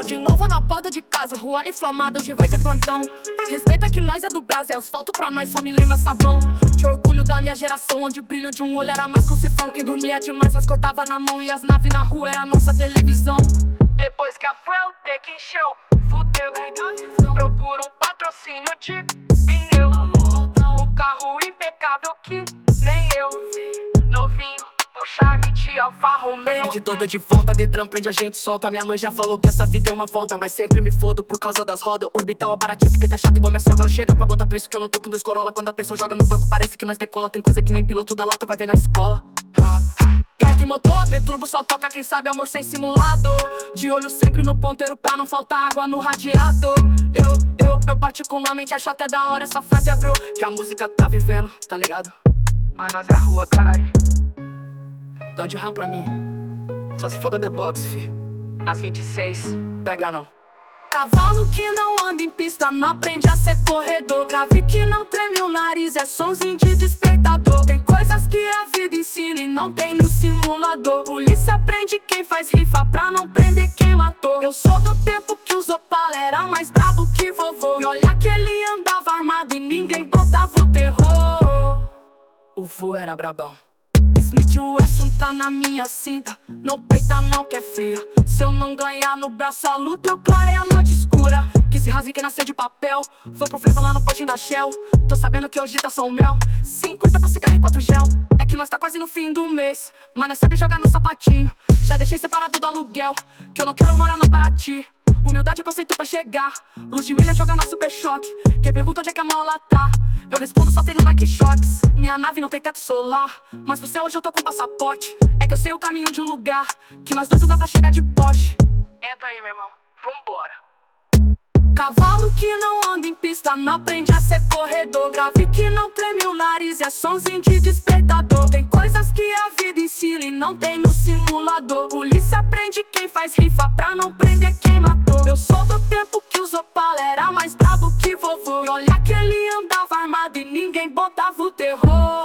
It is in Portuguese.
de novo na porta de casa, rua inflamada, hoje vai ter plantão. Respeita que nós é do Brasil, asfalto pra nós só me lembra sabão. De orgulho da minha geração, onde o brilho de um olho era mais crucifixão. Quem dormia demais, nós cortava na mão e as naves na rua era a nossa televisão. Depois que a Fuel que encheu, fudeu. Procura um patrocínio de pneu. Um carro impecável que nem eu. Novinho, puxa de Alfa Romeo. De toda de volta, Detran prende a gente solta. Minha mãe já falou que essa vida é uma volta, mas sempre me fodo por causa das rodas. Orbital é baratinho, fica até chato igual minha sogra. Chega pra botar preço que eu não tô com 2 Corolla. Quando a pessoa joga no banco parece que nós decola. Tem coisa que nem piloto da lata vai ver na escola. Carro e motor, turbo só toca quem sabe amor sem simulador. De olho sempre no ponteiro pra não faltar água no radiador. Eu particularmente acho até da hora essa frase abriu. Que a música tá vivendo, tá ligado? Mas nós é a rua, caralho. Dá de ram pra mim. Só se for da The Box, fi. Às 26, pega não. Cavalo que não anda em pista não aprende a ser corredor. Grave que não treme o nariz, é sonzinho de despertador. Tem coisas que a vida ensina e não tem no simulador. Polícia prende quem faz rifa pra não prender quem matou. Eu sou do tempo que os Opala era mais brabo que vovô. E olha que ele andava armado e ninguém botava o terror. O vô era brabão. Smith Wesson tá na minha cinta. Não peita não que é fria. Se eu não ganhar no braço a luta, eu clarei a noite escura. Que se rasgue quem nasceu de papel. Foi pro frevo lá no postinho da Shell. Tô sabendo que hoje tá só o mel. 50 pra cigarro e 4 gel. É que nós tá quase no fim do mês, mas nós sabe jogar no sapatinho. Já deixei separado do aluguel, que eu não quero morar no Paraty. Humildade é conceito pra chegar. Luz de milha joga na Super Choque. Quem pergunta onde é que a mola tá, eu respondo só tem no Nike Shots. Minha nave não tem teto solar, mas você hoje eu tô com passaporte. É que eu sei o caminho de um lugar que nós dois não dá pra chegar de Porsche. Entra aí, meu irmão, vambora. Cavalo que não anda em pista não aprende a ser corredor. Grave que não treme o nariz, é sonzinho de despertador. Tem coisas que a vida ensina e não tem no simulador. Polícia prende quem faz rifa pra não prender quem matou. Eu sou do tempo que os Opala era mais brabo que vovô. E olha que ele andava armado e ninguém botava o terror.